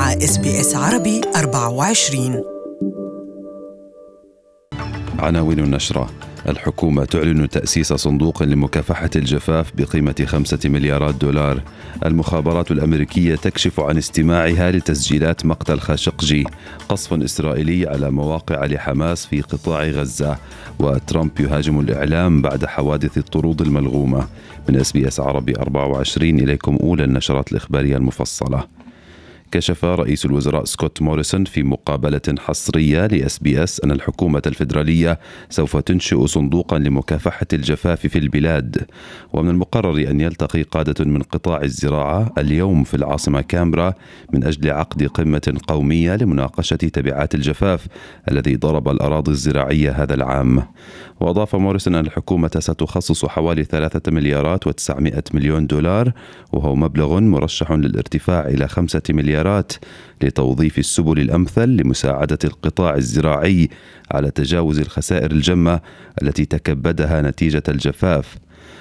مع SBS عربي 24. عناوين النشرة: الحكومة تعلن تأسيس صندوق لمكافحة الجفاف بقيمة 5 مليارات دولار. المخابرات الأمريكية تكشف عن استماعها لتسجيلات مقتل خاشقجي. قصف إسرائيلي على مواقع لحماس في قطاع غزة. وترامب يهاجم الإعلام بعد حوادث الطرود الملغومة. من SBS عربي 24 إليكم أولى النشرات الإخبارية المفصلة. كشف رئيس الوزراء سكوت موريسون في مقابلة حصرية لSBS أن الحكومة الفيدرالية سوف تنشئ صندوقا لمكافحة الجفاف في البلاد. ومن المقرر أن يلتقي قادة من قطاع الزراعة اليوم في العاصمة كامبرا من أجل عقد قمة قومية لمناقشة تبعات الجفاف الذي ضرب الأراضي الزراعية هذا العام. وأضاف موريسون أن الحكومة ستخصص حوالي 3 مليارات و900 مليون دولار، وهو مبلغ مرشح للارتفاع إلى 5 مليارات لتوظيف السبل الأمثل لمساعدة القطاع الزراعي على تجاوز الخسائر الجمة التي تكبدها نتيجة الجفاف.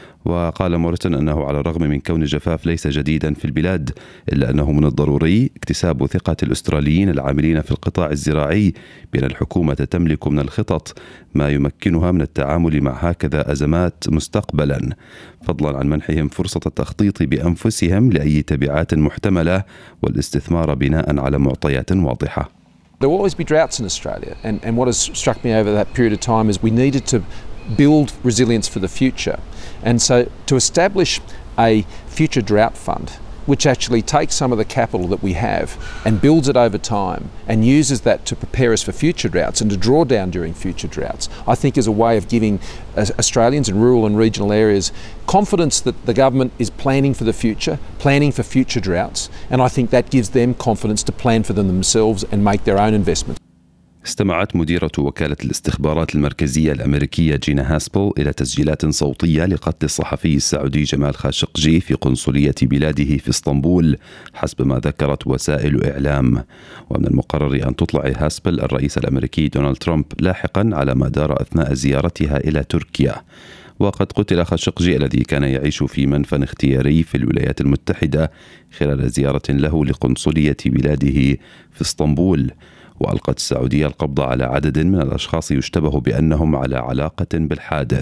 وقال موريسون أنه على الرغم من كون الجفاف ليس جديدا في البلاد، إلا أنه من الضروري اكتساب ثقة الأستراليين العاملين في القطاع الزراعي بأن الحكومة تملك من الخطط ما يمكنها من التعامل مع هكذا أزمات مستقبلا، فضلا عن منحهم فرصة التخطيط بأنفسهم لأي تبعات محتملة والاستثمار بناء على معطيات واضحة. There will always be droughts in Australia, and what has struck me over that period of time is we needed to build resilience for the future. And so to establish a future drought fund, which actually takes some of the capital that we have and builds it over time and uses that to prepare us for future droughts and to draw down during future droughts, I think is a way of giving Australians in rural and regional areas confidence that the government is planning for the future, planning for future droughts, and I think that gives them confidence to plan for them themselves and make their own investments. استمعت مديرة وكالة الاستخبارات المركزية الأمريكية جينا هاسبل إلى تسجيلات صوتية لقتل الصحفي السعودي جمال خاشقجي في قنصلية بلاده في اسطنبول حسب ما ذكرت وسائل إعلام. ومن المقرر أن تطلع هاسبل الرئيس الأمريكي دونالد ترامب لاحقا على ما دار أثناء زيارتها إلى تركيا. وقد قتل خاشقجي الذي كان يعيش في منفى اختياري في الولايات المتحدة خلال زيارة له لقنصلية بلاده في اسطنبول. وألقت السعودية القبض على عدد من الأشخاص يشتبه بأنهم على علاقة بالحادث.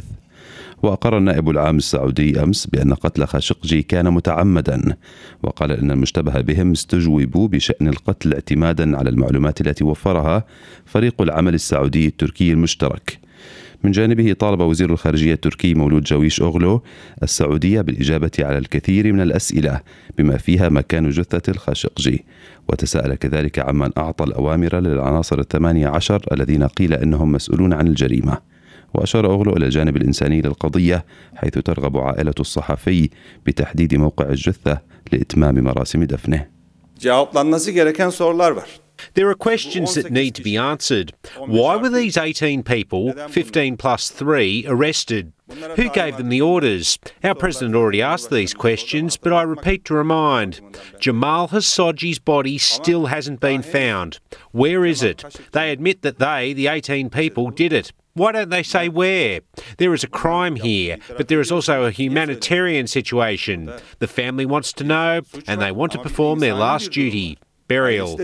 وأقر النائب العام السعودي أمس بأن قتل خاشقجي كان متعمدا، وقال إن المشتبه بهم استجوبوا بشأن القتل اعتمادا على المعلومات التي وفرها فريق العمل السعودي التركي المشترك. من جانبه طالب وزير الخارجية التركي مولود جاويش أوغلو السعودية بالإجابة على الكثير من الأسئلة بما فيها مكان جثة الخاشقجي، وتساءل كذلك عمن أعطى الأوامر للعناصر 18 الذين قيل أنهم مسؤولون عن الجريمة. وأشار أوغلو إلى الجانب الإنساني للقضية، حيث ترغب عائلة الصحفي بتحديد موقع الجثة لإتمام مراسم دفنه. Cevaplanması gereken sorular var. There are questions that need to be answered. Why were these 18 people, 15 plus 3, arrested? Who gave them the orders? Our president already asked these questions, but I repeat to remind, Jamal Khashoggi's body still hasn't been found. Where is it? They admit that they, the 18 people, did it. Why don't they say where? There is a crime here, but there is also a humanitarian situation. The family wants to know, and they want to perform their last duty. Burial.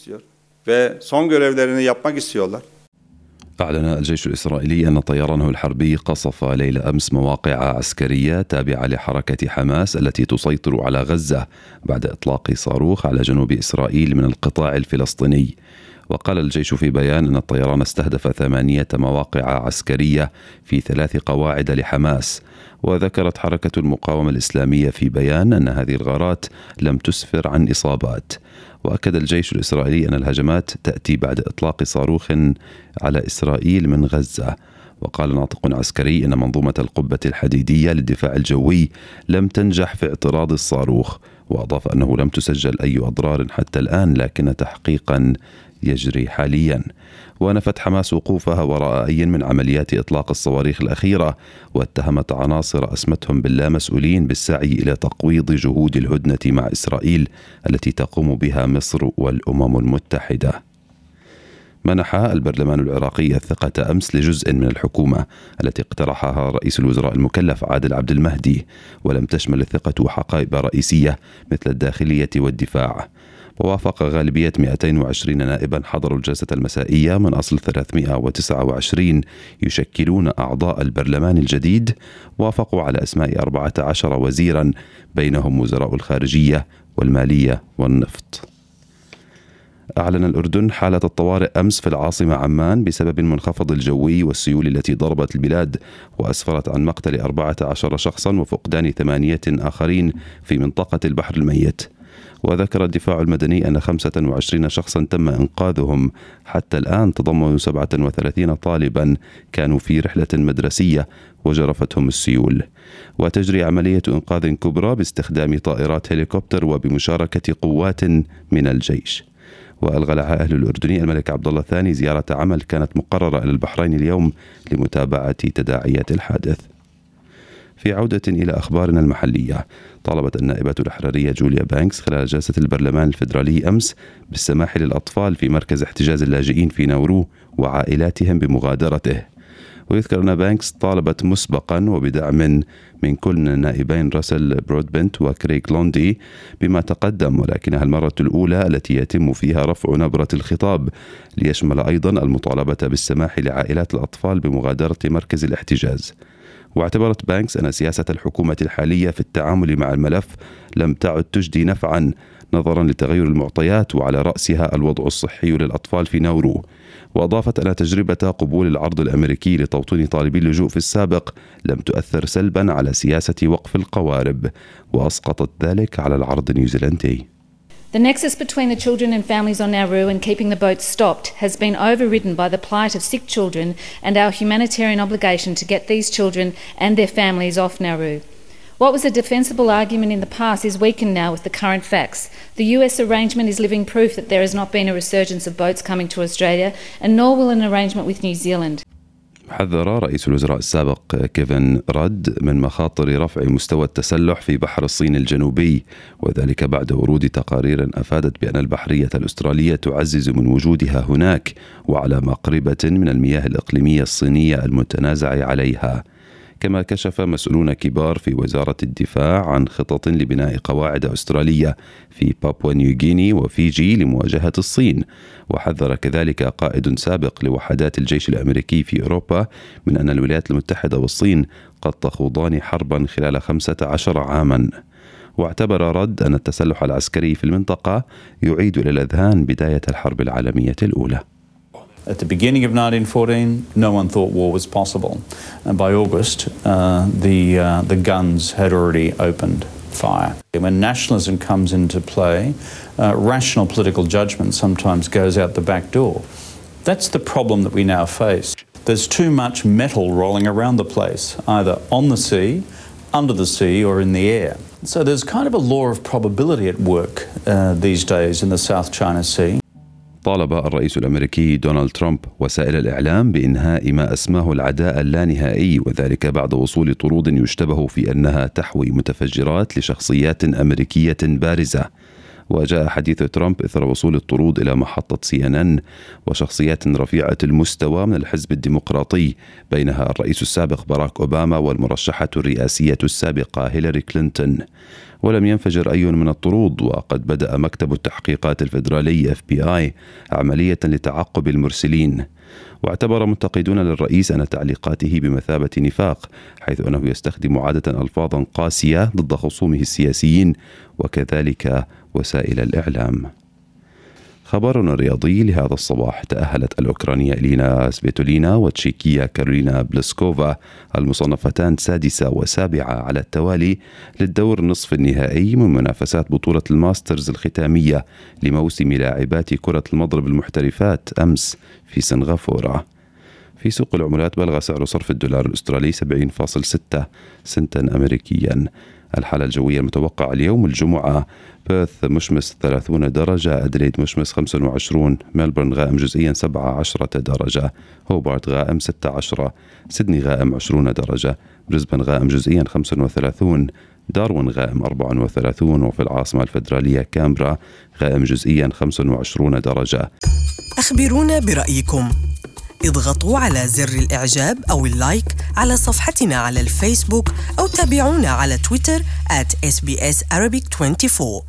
أعلن الجيش الإسرائيلي أن طيرانه الحربي قصف ليلة أمس مواقع عسكرية تابعة لحركة حماس التي تسيطر على غزة بعد إطلاق صاروخ على جنوب إسرائيل من القطاع الفلسطيني. وقال الجيش في بيان أن الطيران استهدف 8 مواقع عسكرية في 3 قواعد لحماس. وذكرت حركة المقاومة الإسلامية في بيان أن هذه الغارات لم تسفر عن إصابات. وأكد الجيش الإسرائيلي أن الهجمات تأتي بعد إطلاق صاروخ على إسرائيل من غزة. وقال ناطق عسكري أن منظومة القبة الحديدية للدفاع الجوي لم تنجح في اعتراض الصاروخ. وأضاف أنه لم تسجل أي أضرار حتى الآن، لكن تحقيقا يجري حاليا. ونفت حماس وقوفها وراء أي من عمليات إطلاق الصواريخ الأخيرة، واتهمت عناصر أسمتهم باللامسؤولين بالسعي إلى تقويض جهود الهدنة مع إسرائيل التي تقوم بها مصر والأمم المتحدة. منح البرلمان العراقي الثقة أمس لجزء من الحكومة التي اقترحها رئيس الوزراء المكلف عادل عبد المهدي، ولم تشمل الثقة حقائب رئيسية مثل الداخلية والدفاع. ووافق غالبية 220 نائبا حضروا الجلسة المسائية من أصل 329 يشكلون أعضاء البرلمان الجديد، وافقوا على أسماء 14 وزيرا بينهم وزراء الخارجية والمالية والنفط. أعلن الأردن حالة الطوارئ أمس في العاصمة عمان بسبب المنخفض الجوي والسيول التي ضربت البلاد، وأسفرت عن مقتل 14 شخصا وفقدان 8 آخرين في منطقة البحر الميت. وذكر الدفاع المدني أن 25 شخصا تم إنقاذهم. حتى الآن تضمن 37 طالبا كانوا في رحلة مدرسية وجرفتهم السيول. وتجري عملية إنقاذ كبرى باستخدام طائرات هليكوبتر وبمشاركة قوات من الجيش. وألغى العاهل الأردني الملك عبد الله الثاني زيارة عمل كانت مقررة إلى البحرين اليوم لمتابعة تداعيات الحادث. في عودة إلى أخبارنا المحلية، طالبت النائبة الأحرارية جوليا بانكس خلال جلسة البرلمان الفيدرالي أمس بالسماح للأطفال في مركز احتجاز اللاجئين في ناورو وعائلاتهم بمغادرته. ويذكر أن بانكس طالبت مسبقا وبدعم من كل من النائبين راسل برودبنت وكريغ لوندي بما تقدم، ولكنها المرة الأولى التي يتم فيها رفع نبرة الخطاب، ليشمل أيضا المطالبة بالسماح لعائلات الأطفال بمغادرة مركز الاحتجاز. واعتبرت بانكس أن سياسة الحكومة الحالية في التعامل مع الملف لم تعد تجدي نفعا نظرا لتغير المعطيات، وعلى رأسها الوضع الصحي للأطفال في ناورو. وأضافت أن تجربة قبول العرض الأمريكي لتوطين طالبي اللجوء في السابق لم تؤثر سلبا على سياسة وقف القوارب، وأسقطت ذلك على العرض النيوزيلندي. The nexus between the children and families on Nauru and keeping the boats stopped has been overridden by the plight of sick children and our humanitarian obligation to get these children and their families off Nauru. What was a defensible argument in the past is weakened now with the current facts. The US arrangement is living proof that there has not been a resurgence of boats coming to Australia, and nor will an arrangement with New Zealand. حذر رئيس الوزراء السابق كيفن رد من مخاطر رفع مستوى التسلح في بحر الصين الجنوبي، وذلك بعد ورود تقارير أفادت بأن البحرية الأسترالية تعزز من وجودها هناك وعلى مقربة من المياه الإقليمية الصينية المتنازع عليها. كما كشف مسؤولون كبار في وزارة الدفاع عن خطط لبناء قواعد أسترالية في بابوا نيوغيني وفيجي لمواجهة الصين. وحذر كذلك قائد سابق لوحدات الجيش الأمريكي في أوروبا من أن الولايات المتحدة والصين قد تخوضان حربا خلال 15 عاما. واعتبر رد أن التسلح العسكري في المنطقة يعيد إلى الأذهان بداية الحرب العالمية الأولى. At the beginning of 1914, no one thought war was possible. And by August, the guns had already opened fire. When nationalism comes into play, rational political judgment sometimes goes out the back door. That's the problem that we now face. There's too much metal rolling around the place, either on the sea, under the sea, or in the air. So there's kind of a law of probability at work these days in the South China Sea. طالب الرئيس الأمريكي دونالد ترامب وسائل الإعلام بإنهاء ما أسماه العداء اللانهائي، وذلك بعد وصول طرود يشتبه في أنها تحوي متفجرات لشخصيات أمريكية بارزة. وجاء حديث ترامب إثر وصول الطرود إلى محطة CNN وشخصيات رفيعة المستوى من الحزب الديمقراطي، بينها الرئيس السابق باراك أوباما والمرشحة الرئاسية السابقة هيلاري كلينتون. ولم ينفجر أي من الطرود، وقد بدأ مكتب التحقيقات الفيدرالي FBI عملية لتعقب المرسلين. واعتبر منتقدون للرئيس أن تعليقاته بمثابة نفاق، حيث أنه يستخدم عادة ألفاظا قاسية ضد خصومه السياسيين وكذلك وسائل الإعلام. خبرنا الرياضي لهذا الصباح: تأهلت الأوكرانية إلينا سبيتولينا والتشيكية كارولينا بلسكوفا المصنفتان 6 و7 على التوالي للدور نصف النهائي من منافسات بطولة الماسترز الختامية لموسم لاعبات كرة المضرب المحترفات أمس في سنغافورة. في سوق العملات بلغ سعر صرف الدولار الأسترالي 70.6 سنتا أمريكيا. الحالة الجوية المتوقعة اليوم الجمعة: بيرث مشمس 30 درجة، أدليد مشمس 25، ملبورن غائم جزئيا 17 درجة، هوبارت غائم 16، سيدني غائم 20 درجة، بريسبن غائم جزئيا 35، داروين غائم 34، وفي العاصمة الفيدرالية كامبرا غائم جزئيا 25 درجة. أخبرونا برأيكم، اضغطوا على زر الإعجاب أو اللايك على صفحتنا على الفيسبوك، أو تابعونا على تويتر @SBS Arabic 24.